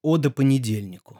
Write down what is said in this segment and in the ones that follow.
Ода понедельнику.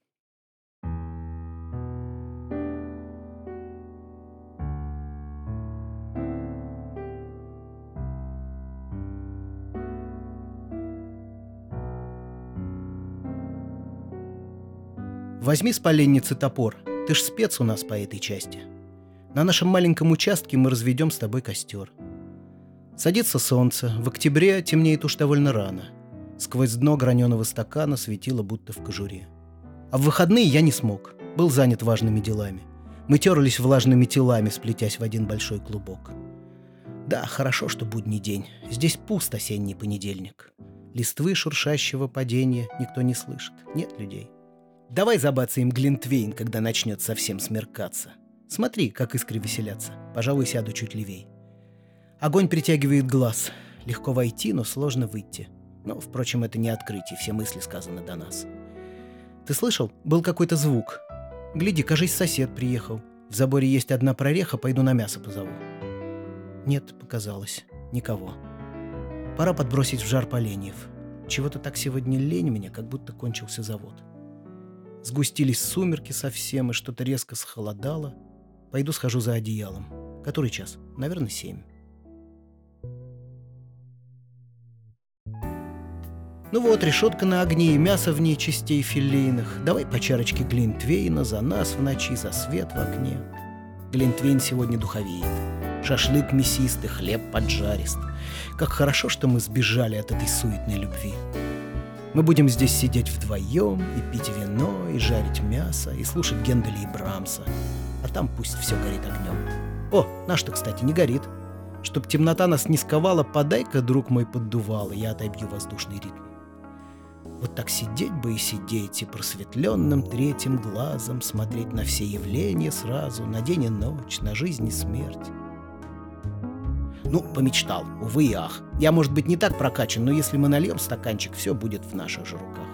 Возьми с поленницы топор. Ты ж спец у нас по этой части. На нашем маленьком участке мы разведем с тобой костер. Садится солнце. В октябре темнеет уж довольно рано. Сквозь дно граненого стакана светило будто в кожуре. А в выходные я не смог. Был занят важными делами. Мы терлись влажными телами, сплетясь в один большой клубок. Да, хорошо, что будний день. Здесь пуст осенний понедельник. Листвы шуршащего падения никто не слышит. Нет людей. Давай забацаем глинтвейн, когда начнет совсем смеркаться. Смотри, как искры веселятся. Пожалуй, сяду чуть левей. Огонь притягивает глаз. Легко войти, но сложно выйти. Но, впрочем, это не открытие, все мысли сказаны до нас. Ты слышал? Был какой-то звук. Гляди, кажись, сосед приехал. В заборе есть одна прореха, пойду на мясо позову. Нет, показалось. Никого. Пора подбросить в жар поленьев. Чего-то так сегодня лень мне, как будто кончился завод. Сгустились сумерки совсем, и что-то резко схолодало. Пойду схожу за одеялом. Который час? Наверное, 7. Ну вот, решетка на огне и мясо в ней частей филейных. Давай по чарочке глинтвейна за нас в ночи, за свет в окне. Глинтвейн сегодня духовеет. Шашлык мясистый, хлеб поджарист. Как хорошо, что мы сбежали от этой суетной любви. Мы будем здесь сидеть вдвоем и пить вино, и жарить мясо, и слушать Генделя и Брамса. А там пусть все горит огнем. О, наш-то, кстати, не горит. Чтоб темнота нас не сковала, подай-ка, друг мой, поддувало, я отобью воздушный ритм. Вот так сидеть бы и сидеть, и просветленным третьим глазом смотреть на все явления сразу, на день и ночь, на жизнь и смерть. Ну, помечтал, увы и ах. Я, может быть, не так прокачан, но если мы нальем стаканчик, все будет в наших же руках.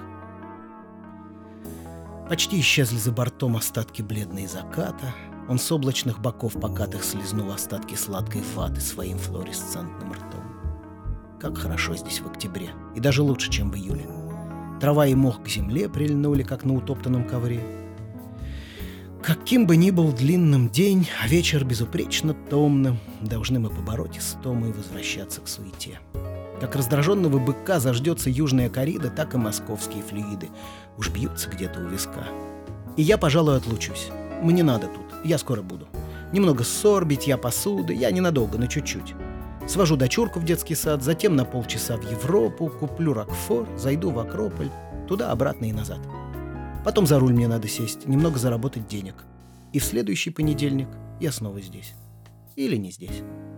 Почти исчезли за бортом остатки бледной заката. Он с облачных боков покатых слезнул остатки сладкой фаты своим флуоресцентным ртом. Как хорошо здесь в октябре, и даже лучше, чем в июле. Трава и мох к земле прильнули, как на утоптанном ковре. Каким бы ни был длинным день, а вечер безупречно томным, должны мы побороть истому и возвращаться к суете. Как раздраженного быка заждется южная коррида, так и московские флюиды уж бьются где-то у виска. И я, пожалуй, отлучусь. Мне надо тут, я скоро буду. Немного ссор, битья посуды, я ненадолго, но чуть-чуть. Свожу дочурку в детский сад, затем на полчаса в Европу, куплю рокфор, зайду в Акрополь, туда-обратно и назад. Потом за руль мне надо сесть, немного заработать денег. И в следующий понедельник я снова здесь. Или не здесь.